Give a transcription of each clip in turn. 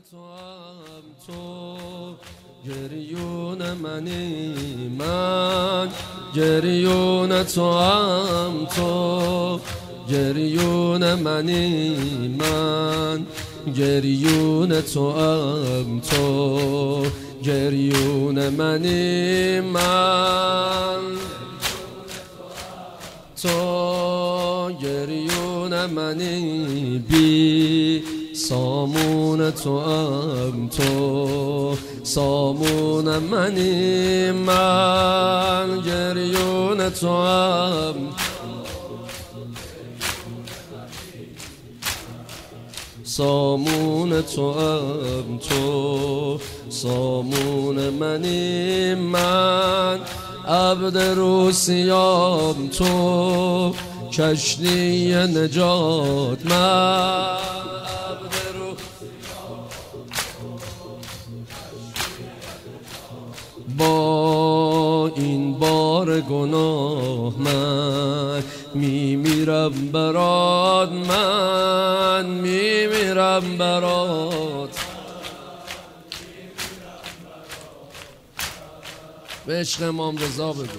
توام تو گریون منی من گریون توام تو گریون منی من گریون توام تو گریون منی من تو گریون منی بی سامون توام تو سامون منی من گریون توام سامون توام تو سامون منی من عبد روسیام تو کشتی نجات من با این بار گناه من میمیرم برات من میمیرم برات به عشق امام رضا بگو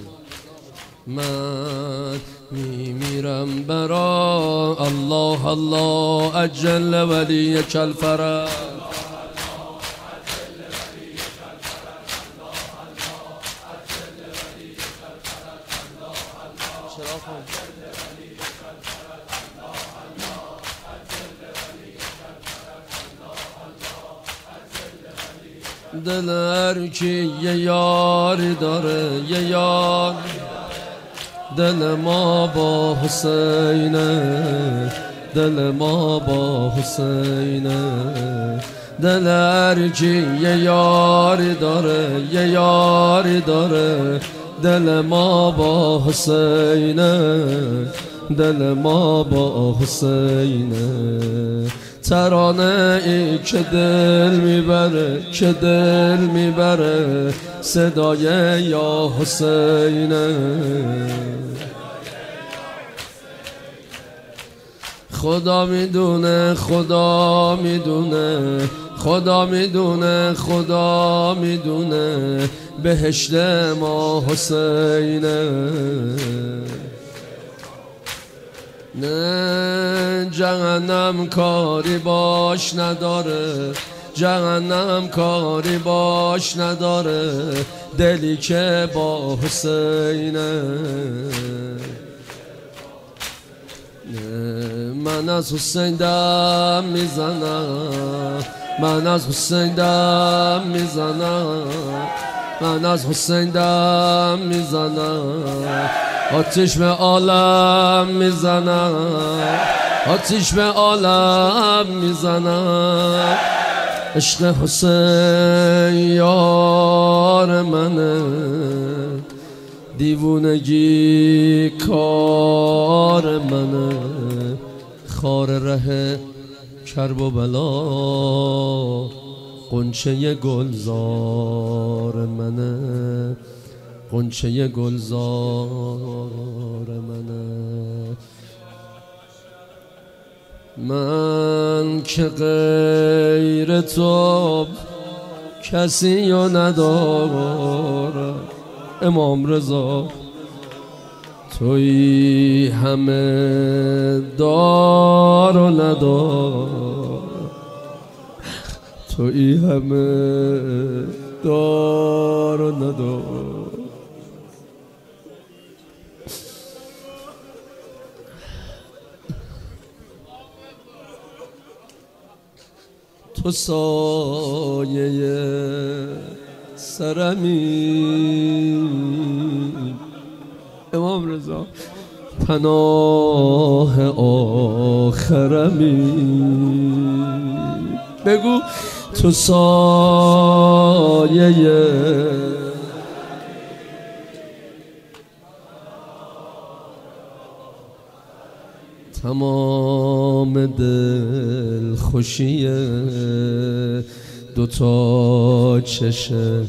من میمیرم برات الله الله اجل ولیک الفرج دل هر کی یه یاری داره یه یار دل ما با حسینه دل ما با حسینه دل هر کی یه یاری داره یه یاری داره دل ما با حسینه دل ما با حسینه ترانه ای که دل میبره که دل میبره صدای یا حسینه خدا میدونه خدا میدونه خدا میدونه خدا میدونه بهشت ما حسینه نه جهنم کاری باش نداره جهنم کاری باش نداره دلی که با حسینه من از حسین دم میزنم من از حسین دم میزنم من از حسین دم میزنم آتیش به عالم میزنم آتیش به عالم میزنم عشق حسین یار منه دیوونگی کار منه خار ره کرب و بلا غنچه گلزار منه غنچه گلزار منه من که غیر تو کسی رو ندارم امام رضا توی همه دار و ندار توی همه دار و ندار تو سایه سرمی امام رضا پناه آخرمی بگو تو سایه تمام دل خوشیه دوتا چشم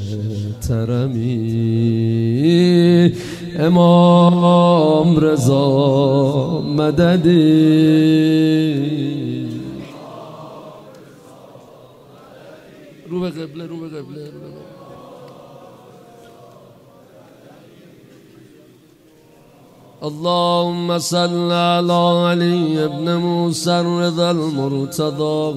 ترمی امام رضا مددی به قبله، رو به قبله. اللهم صل على علي بن موسى الرضا المرتضى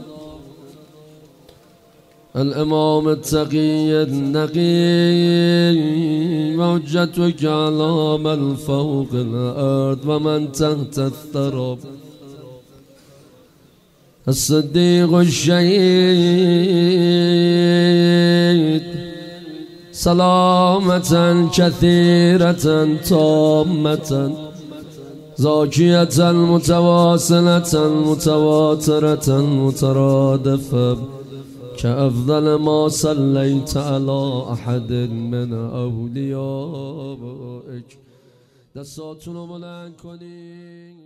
الإمام التقي النقي وحجتك على من فوق الأرض ومن تحت الثرى الصديق الشهيد سلامة كثيرة تامة زاكية متواصلة متواترة مترادفة كأفضل ما صليت على أحد من أوليائك. دستاتونو بلند کنید.